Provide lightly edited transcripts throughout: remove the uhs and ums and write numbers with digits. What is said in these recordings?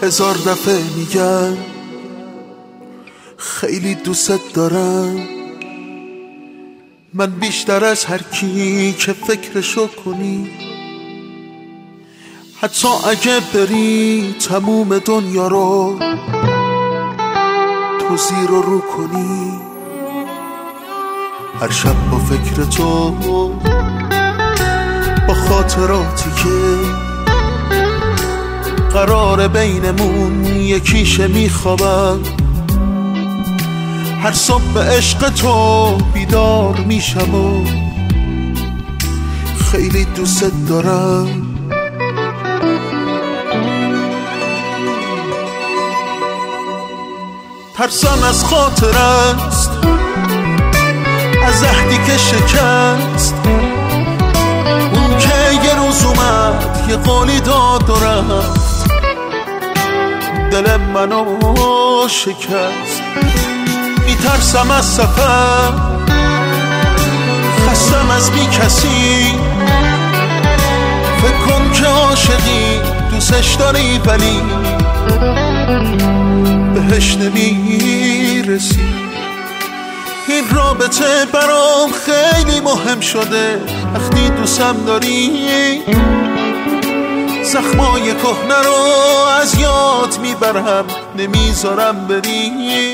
1000 دفعه میگم خیلی دوست دارم، من بیشتر از هر کی که فکرشو کنی. حتی اگه بری تموم دنیا رو تو زیر و رو کنی، هر شب با فکر تو، با خاطراتی که قرار بینمون یکیشه میخوابم، هر صبح به عشق تو بیدار میشم و خیلی دوست دارم. ترسم از خاطر است، از عهدی که شکست، اون که یه روز اومد یه قولی داد و رفت، دل منو شکست. میترسم از سفر، خستم از بی کسی، فکر کن که عاشقی دوستش داری ولی بهش نمیرسی. این رابطه برام خیلی مهم شده، وقتی دوستم داری زخمای کهنه رو از یاد میبرم، نمیذارم بری.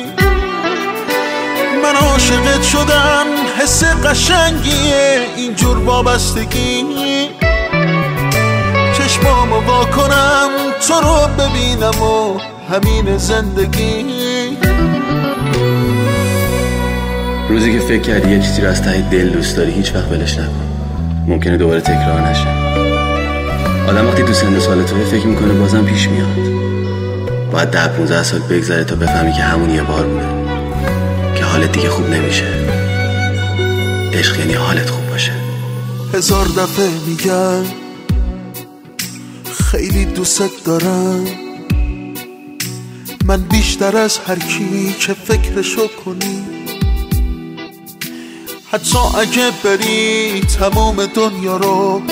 من عاشقت شدم، حس قشنگیه اینجور وابستگی، چشمامو وا کنم تو رو ببینم و همین زندگی. روزی که فکر کردی یه چیزی رو از ته دل دوست داری هیچ وقت ولش نکن، ممکنه دوباره تکرار نشه. آدم وقتی تو سن سال تو فکر میکنه بازم پیش میاد، باید 10-15 سال بگذره تا بفهمی که همون یه بار بوده، که حالت دیگه خوب نمیشه. عشق یعنی حالت خوب باشه. 1000 دفعه میگم خیلی دوست دارم، من بیشتر از هر کی که فکرشو کنی. حتی اگه بری تمام دنیا رو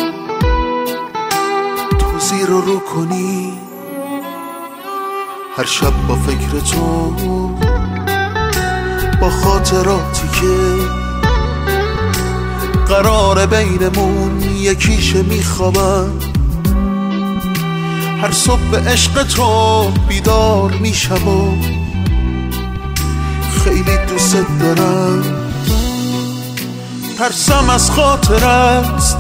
تو زیر و رو کنی، هر شب با فکر تو، با خاطراتی که قرار بینمون یکیشه میخوابم، هر صبح به عشق تو بیدار میشم و خیلی دوست دارم. ترسم از خاطر است،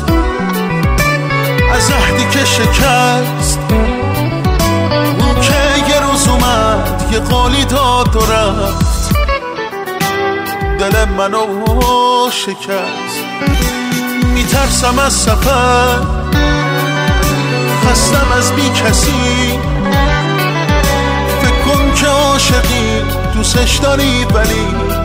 از عهدی که شکست، اون که یه روز اومد یه قولی داد و رفت، دل منو شکست. میترسم از سفر، خستم از بی کسی، فکر کن که عاشقی دوستش داری ولی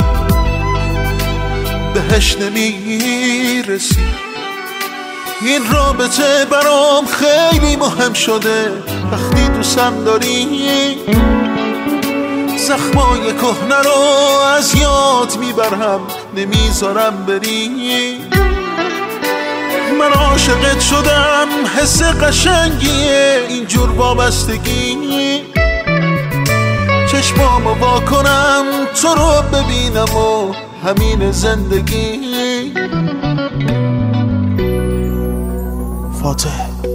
بهش نمیرسی. این رابطه برام خیلی مهم شده، وقتی دوستم داری زخمای کهنه رو از یاد میبرم، نمیذارم بری. من عاشقت شدم، حس قشنگیه اینجور وابستگی، چشمامو وا کنم تو رو ببینم و همین زندگی. فاتح